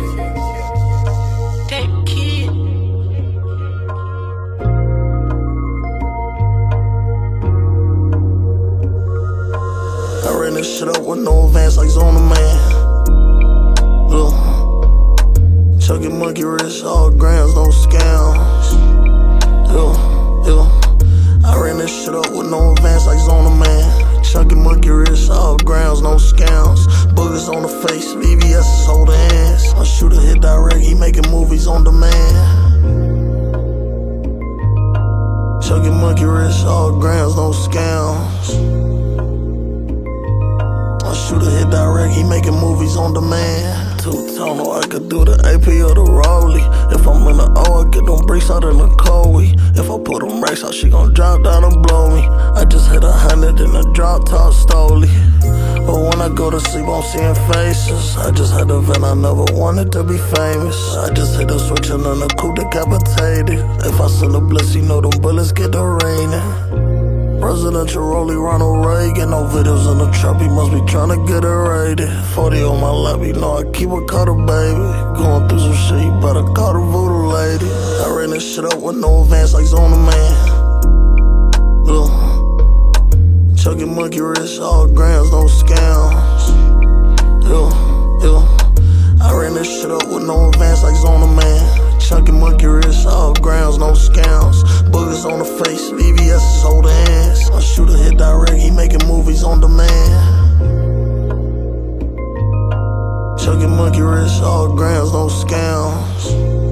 That kid. I ran this shit up with no advance like Zona Man. Chucking monkey wrist, all grams, no scams. I ran this shit up with no advance like Zona Man. Chucking monkey wrist, all grams, no scams. Boogers on the face, VVS is holding hands. I shoot a hit direct, he making movies on demand. Chucking monkey wrist, all grams, no scams. I shoot a hit direct, he making movies on demand. Two-tone, I could do the AP or the Rollie. If I'm in the O, I get them bricks out in the cold week. If I put them racks out, she gon' drop down and blow me. I just hit 100 in the drop top stoley. But when I go to sleep, I'm seeing faces. I just had a vent, I never wanted to be famous. I just hit a switch and then the coupe decapitated. If I send a bliss, you know them bullets get the raining. Presidential rollie, Ronald Reagan. No videos in the trap, he must be tryna get it rated. 40 on my lap, you know I keep a cutter, baby. Going through some shit, you better call the voodoo lady. I ran this shit up with no advance like Zona Man. Chucking monkey wrist, all grams, no scams. I ran this shit up with no advance like Zona Man. Chucking monkey wrist, all grams, no scams. Boogers on the face, VVS is holding hands. I shoot a hit direct, he making movies on demand. Chucking monkey wrist, all grams, no scams.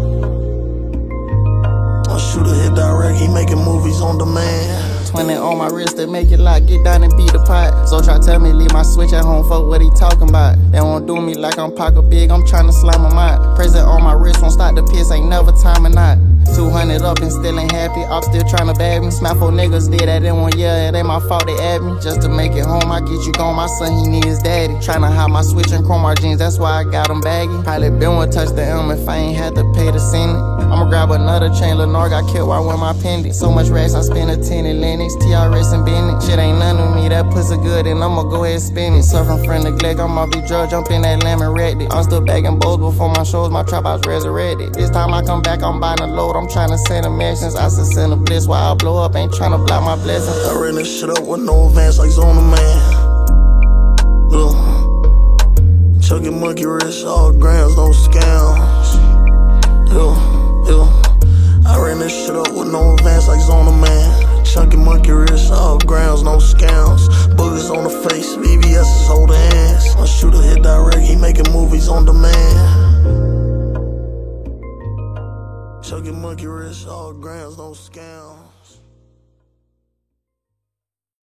I shoot a hit direct, he making movies on demand. 20 on my wrist that make it lock, get down and beat the pot. So try tell me leave my switch at home, fuck what he talking about. They won't do me like I'm pocket big, I'm tryna slam him out. Present on my wrist, won't stop the piss, ain't never timing out. 200 up and still ain't happy, I'm still tryna bag me. Smack 4 niggas did that in 1 year, it ain't my fault they add me. Just to make it home, I get you gone, my son he need his daddy. Tryna hide my switch and chrome my jeans, that's why I got them baggy. Probably been one touch the M if I ain't had to pay to send it. I'ma grab another chain, Lenore got killed while I wear my pendant. So much racks, I spend a 10 in Lennox, TRS and Bennett. Shit ain't none of me, that pussy good and I'ma go ahead and spin it. Suffering from neglect, I'ma be drug, jump in that lamb and wrecked it. I'm still bagging bowls before my shows, my trap house resurrected. This time I come back, I'm buying a load, I'm tryna send a mentions. I should send a bliss while I blow up, ain't tryna block my blessings. I ran this shit up with no advance like Zona Man. Chucking monkey wrist, all grams, no scams. I ran this shit up with no advance like Zona Man. Chucking monkey wrist, all grams, no scams. Boogers on the face, VVS is holding hands. I shoot a hit direct, he making movies on demand. Chucking monkey wrist, all grams, no scams.